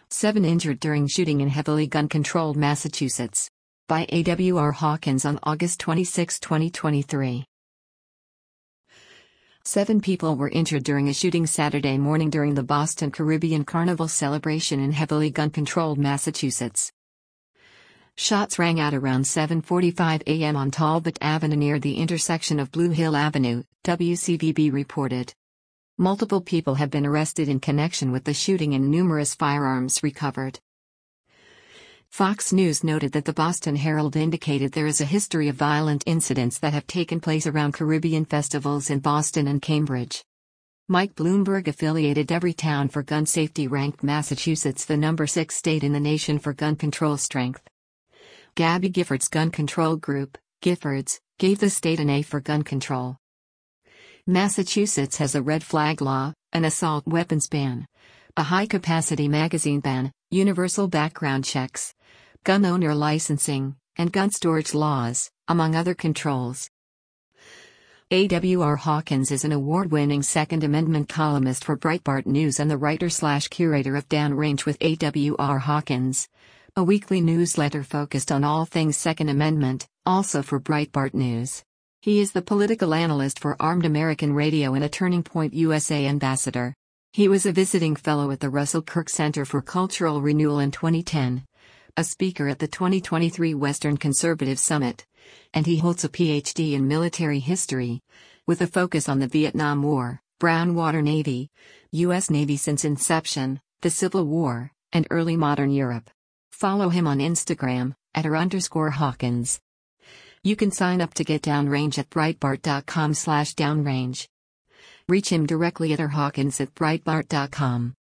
7 injured during shooting in heavily gun-controlled Massachusetts. By A.W.R. Hawkins on August 26, 2023. 7 people were injured during a shooting Saturday morning during the Boston Caribbean Carnival celebration in heavily gun-controlled Massachusetts. Shots rang out around 7:45 a.m. on Talbot Avenue near the intersection of Blue Hill Avenue, WCVB reported. Multiple people have been arrested in connection with the shooting and numerous firearms recovered. Fox News noted that the Boston Herald indicated there is a history of violent incidents that have taken place around Caribbean festivals in Boston and Cambridge. Mike Bloomberg affiliated Everytown for Gun Safety ranked Massachusetts the number 6 state in the nation for gun control strength. Gabby Giffords Gun Control Group, Giffords, gave the state an A for gun control. Massachusetts has a red flag law, an assault weapons ban, a high-capacity magazine ban, universal background checks, gun owner licensing, and gun storage laws, among other controls. A.W.R. Hawkins is an award-winning Second Amendment columnist for Breitbart News and the writer/curator of Downrange with A.W.R. Hawkins, a weekly newsletter focused on all things Second Amendment, also for Breitbart News. He is the political analyst for Armed American Radio and a Turning Point USA ambassador. He was a visiting fellow at the Russell Kirk Center for Cultural Renewal in 2010, a speaker at the 2023 Western Conservative Summit, and he holds a Ph.D. in military history, with a focus on the Vietnam War, Brown Water Navy, U.S. Navy since inception, the Civil War, and early modern Europe. Follow him on Instagram, @r_Hawkins. You can sign up to get Downrange at Breitbart.com/downrange. Reach him directly at rhawkins@breitbart.com.